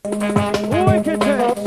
Wicked thing.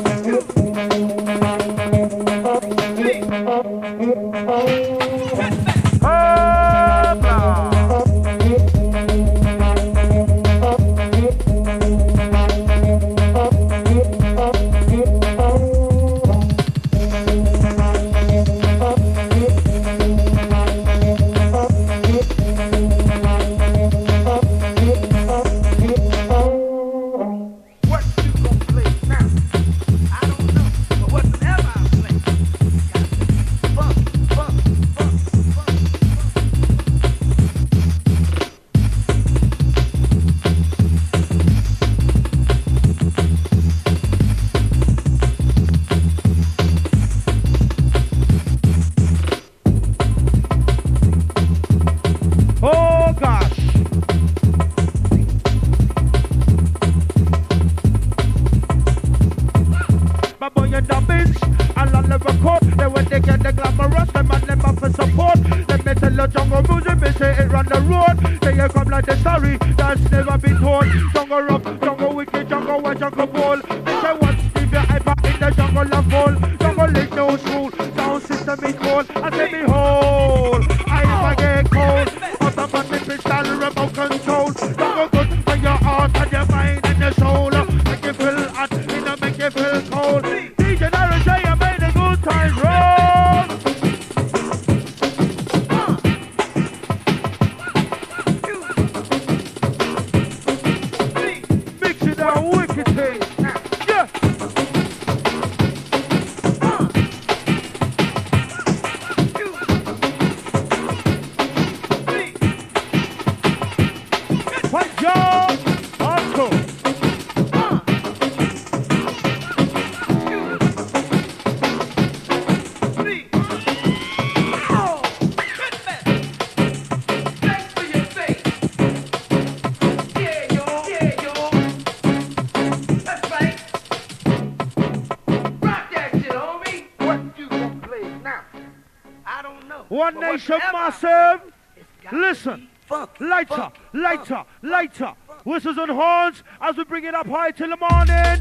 One nation massive. Listen. Lighter, lighter, lighter. Whistles and horns as we bring it up high till the morning.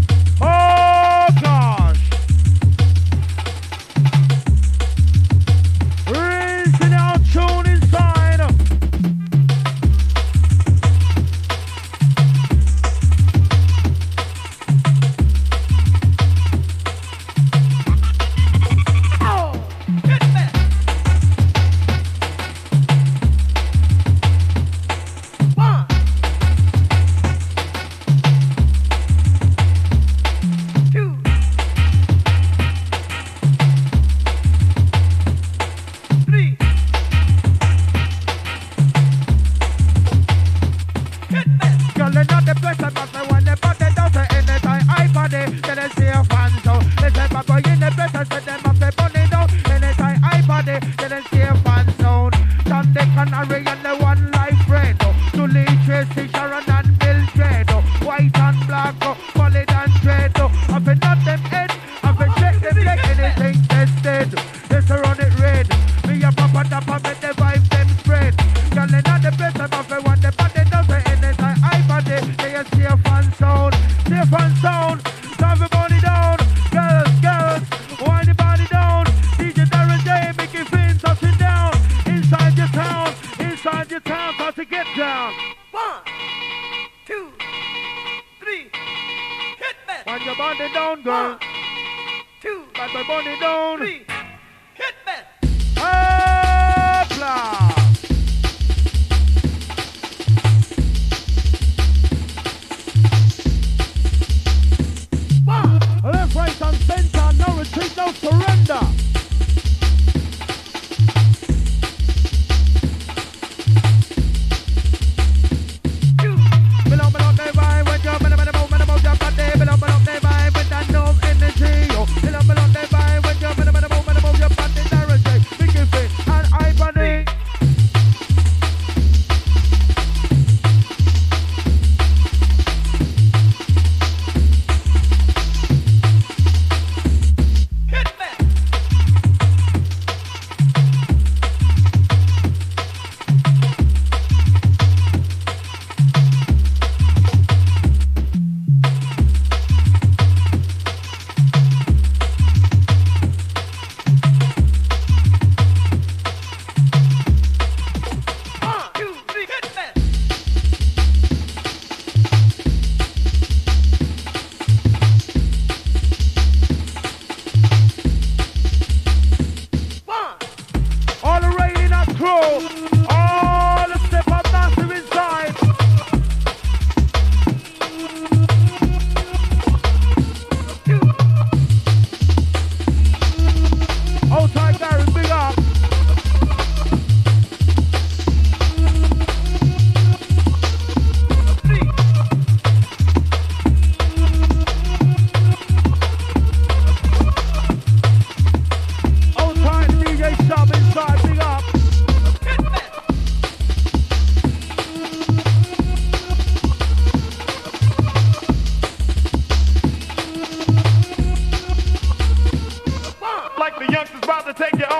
Oh gosh. Rinsing out tune inside.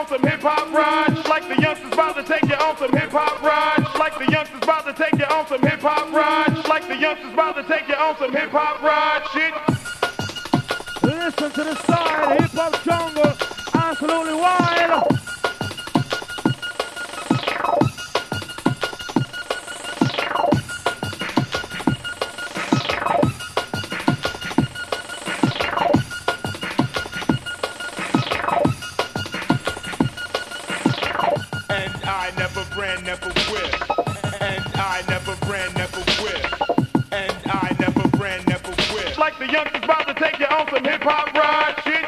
on some hip hop rides. Like the youngsters about to take you on some hip hop rides. Like the youngsters about to take you on some hip hop rides. Like the youngsters about to take you on some hip hop rides. Shit. Listen to the side, hip hop jungle, absolutely wild. Never will. And I never ran, never will. And I never ran, never will. Like the youngsters about to take you on some hip hop ride shit.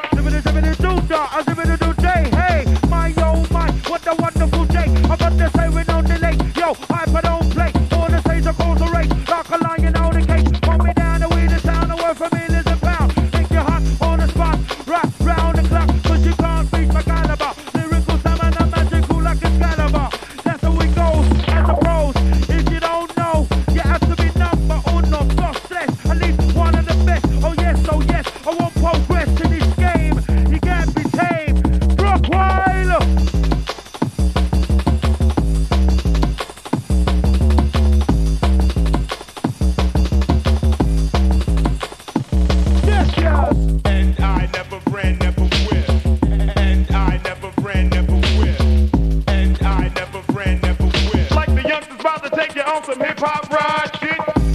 Hey, my oh my, what a wonderful day. I got to say with no delay. Yo, hyper don't play. All the stage across the race. Like a lion out the cage. Put me down the way the sound. I work for millions of pounds. Make you hot on the spot. Rap round the clock. Cause you can't reach my caliber. Lyrical stamina magical like Excalibur. That's how it goes as a pros. If you don't know, you have to be number uno. Dos, tres, at least one of the best. Oh yes, I won't progress in this game. You can't be tamed. Brockwile. Yes, yes. And I never ran, never will. And I never ran, never will. And I never ran, never will. Like the youngsters about to take you on some hip hop ride shit.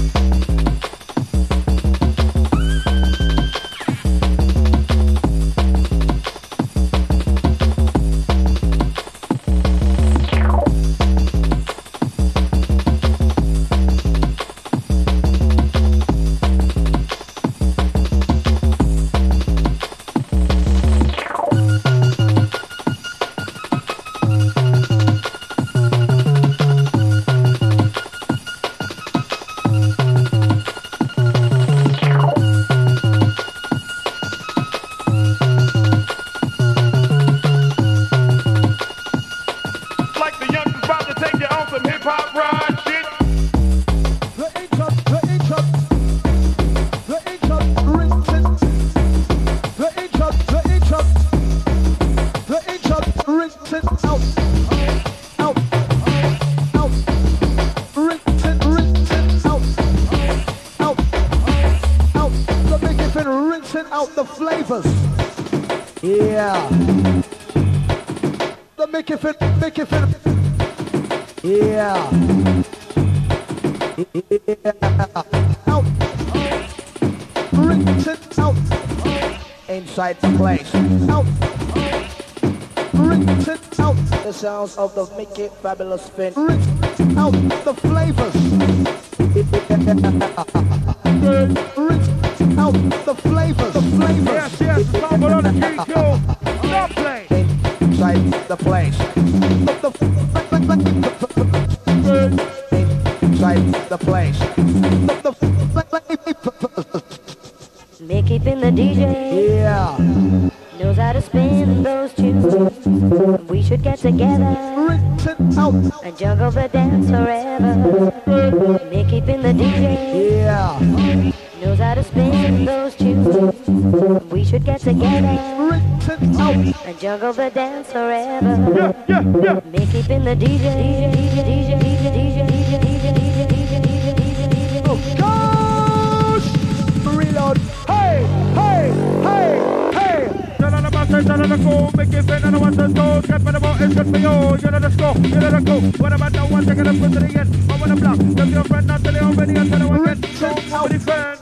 Inside the place. Out. Rinse it out. The sounds of the Mickey Fabulous Spin. Rinse out the flavors. Rinse out the flavors. The flavors. Yes, yes, the song on the street too. Stop playing. Inside the place. Inside the place. Mickey Finn the DJ, yeah, knows how to spin those tunes. We should get together and juggle the dance forever. Mickey Finn the DJ, yeah, knows how to spin those tunes. We should get together and juggle the dance forever. Mickey Finn the DJ, DJ, DJ, DJ, DJ, DJ, DJ, DJ, DJ, DJ. Gosh! Reload. Hey, hey, hey, hey. Tell on the master, tell on the go. Make it fit, and I want to go. Get for the ball, it's good for you. You know the score, you know the go. What about that one? Take it up to the end. I want to block. Tell your friend not till they already until I want to get so with his friend.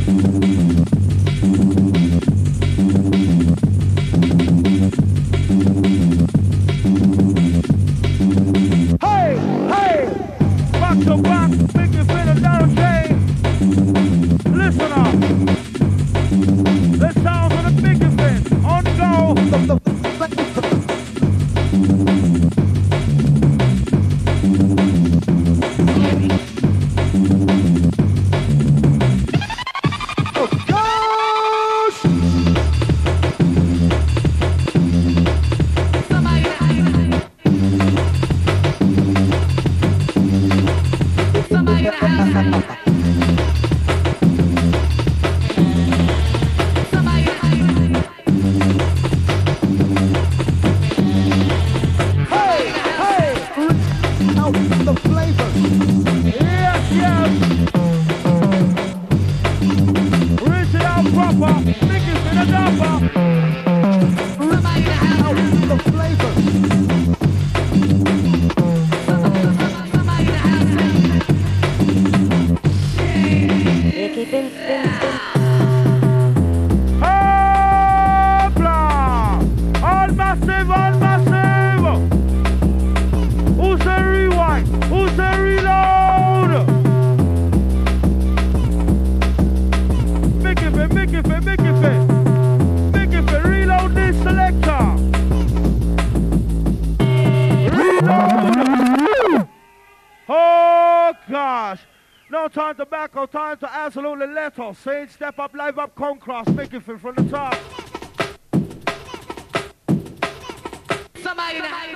Hey, hey. Back to back. Make it fit and down chain. Listen up. The sounds of the biggest thing on the go. dropper. Mickey Finn a dropper. Somebody in the house. The flavors. Somebody in the house. Mickey Finn, Finn, Finn. All massive, all massive. Who's the rewind? Who's the reload? Mickey Finn, Mickey Finn, Mickey Finn. Mickey Finn, reload this selector. Reload. Oh gosh. No time to back out, time to absolutely let off. Say it, step up, live up, come cross. Mickey Finn from the top. Somebody in the house.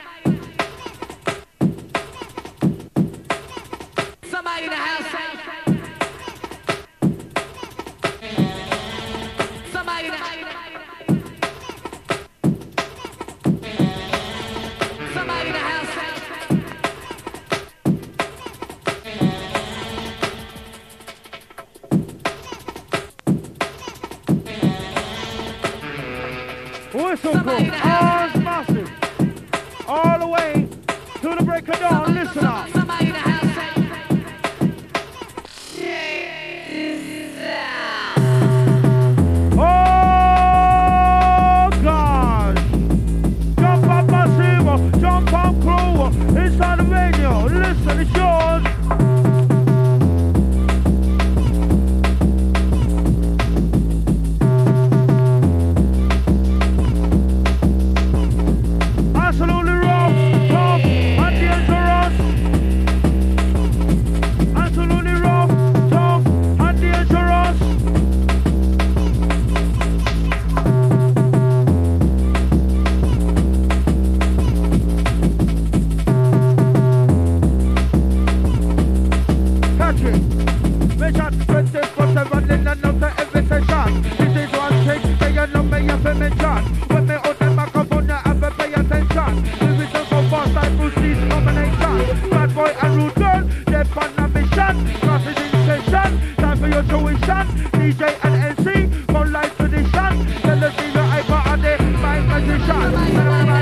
Somebody in the house. Somebody in the house. Somebody in the house. Whistle go, arms massive. All the way to the break of dawn, listen up. Somebody in the house. Oh God! Jump up massive, jump on crew, inside the venue, listen, it's yours. Absolutely rough, tough, and dangerous. Absolutely rough, tough, and dangerous. Catch it. Measure 24/7 in and out of every session. This is one thing that you know me have to mention. When me hold the microphone, you have to pay attention. The rhythm go fast like Bruce Lee's combination. Bad boy and rude girl, they're on a mission. Classes in session, time for your tuition. DJ and MC, go live tradition. Tell the singer I got on the my magician.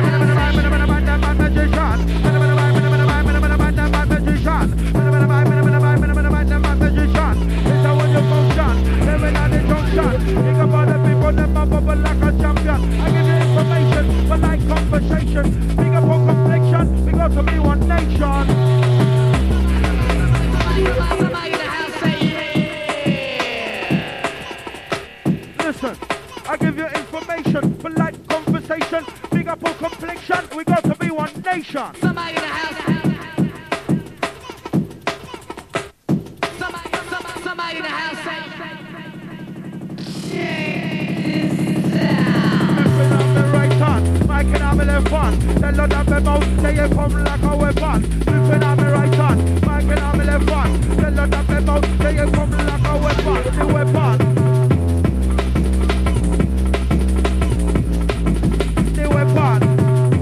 It's how you function. Living at the junction. Think about the people that bubble like a champion. I give you information, but like conversation. Big up on complexion, we got to be one nation. Somebody in the house say yeah. Listen, I give you information, but like conversation. Big up on complexion, we got to be one nation. Somebody in the house. Somebody in the house say Mike and I'm in left one. Tell her that my mouth, say you come like a weapon. Flipping on me right hand. Mike and I'm in left one. Tell her that my mouth, say you come like a weapon. The weapon. The weapon.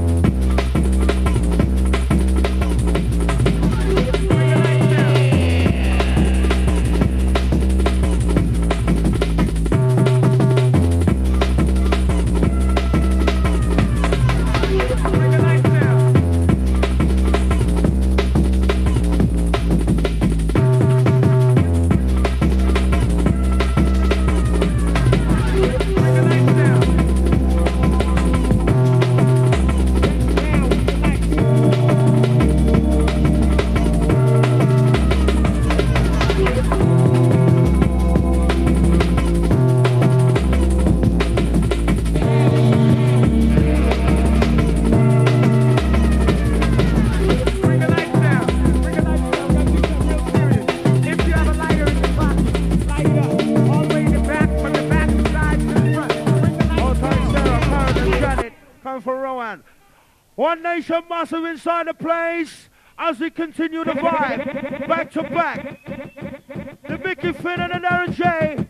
One Nation massive inside the place as we continue the vibe back to back. The Mickey Finn and the Darren J.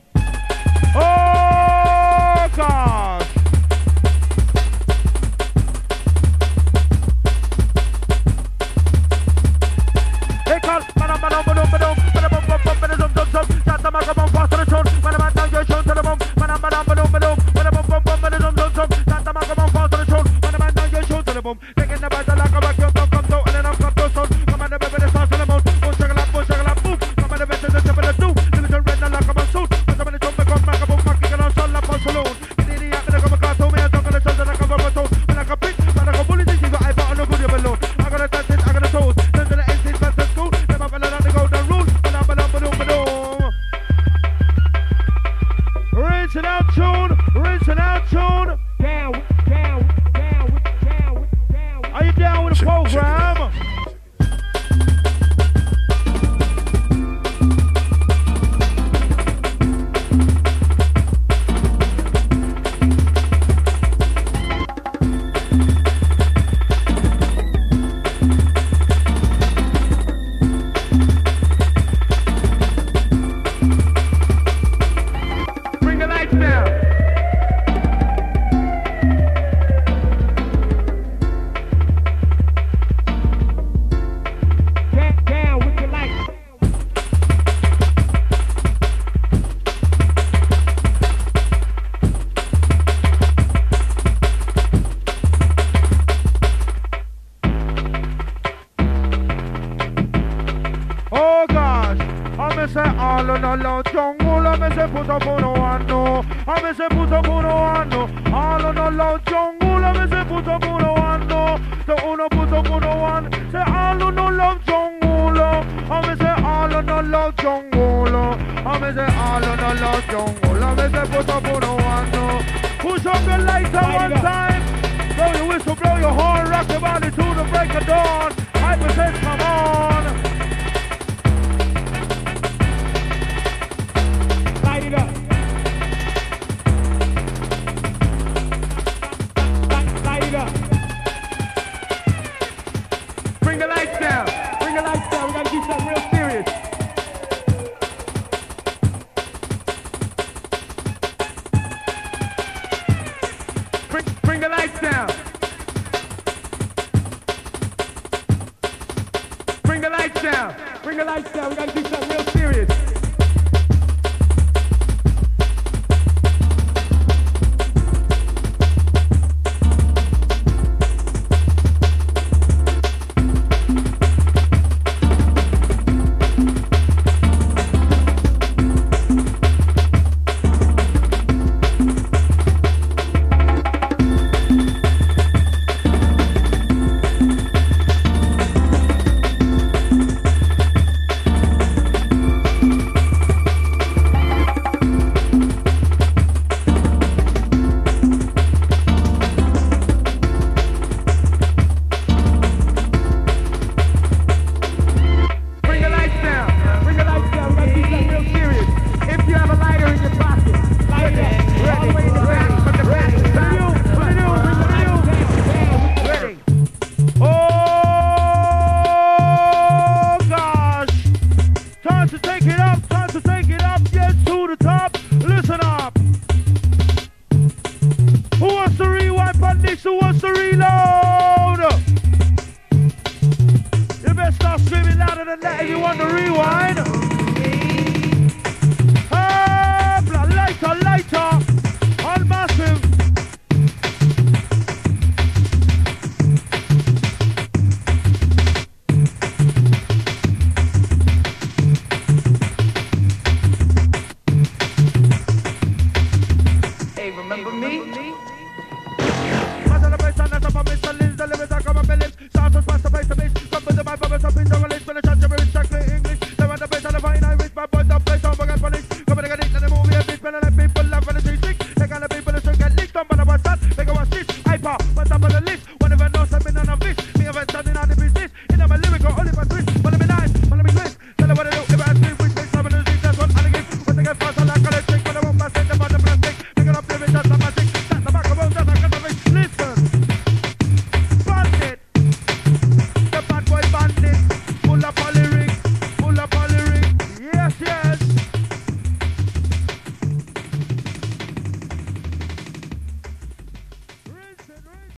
Oh God! Hey, call, Rinsing out tune, rinsing out tune. Down, down, down, down, down. Are you down with the program? Push up the lights at one time. Blow your whistle, blow your horn, rock your body to the break of dawn. Hypersense, come on. Light it up. Light it up. Bring the lights down. Bring the lights down. We gotta do something real serious. Bring the lights down. Bring the lights down. Bring the lights down. We gotta do something real serious. People